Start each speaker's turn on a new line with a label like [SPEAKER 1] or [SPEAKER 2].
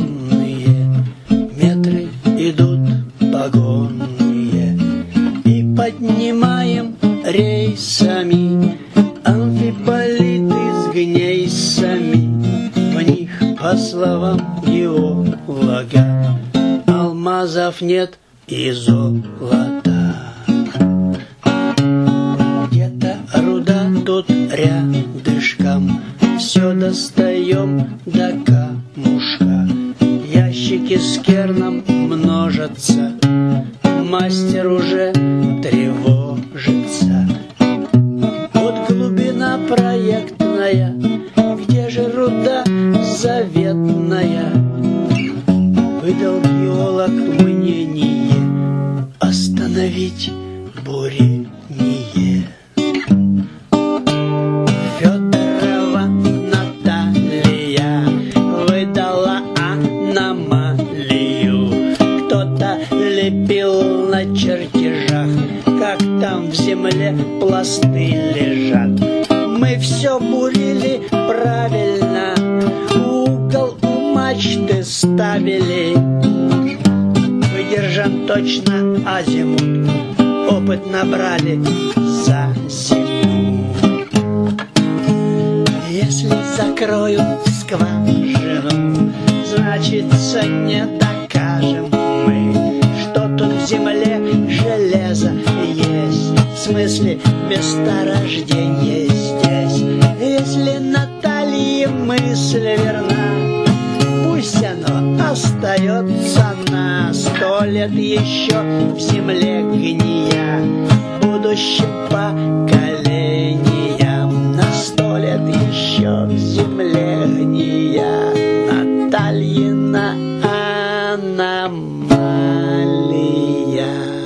[SPEAKER 1] бетонные, метры идут погонные, и поднимаем рейсами амфиболиты с гнейсами. В них, по словам геолога, алмазов нет и золота. Где-то руда, тут рядышком, все достаем до камушка. Ящики с керном множатся, мастер уже тревожится. Вот глубина проектная, где же руда заветная? Выдал геолог мнение остановить бурение. Федорова Наталья выдала аномалию. Кто-то лепил на чертежах, как там в земле пласты лежат. Мы все бурили правильно, угол у мачты ставили. Выдержан точно азимут, опыт набрали за зиму. Если закроют скважину, значится не докажем мы, что тут в земле железо есть, в смысле месторождение здесь. Если Наталье мысль верна, пусть оно остается на 100 лет еще в земле гния будущим поколениям. На 100 лет еще в земле гния Натальина аномалия.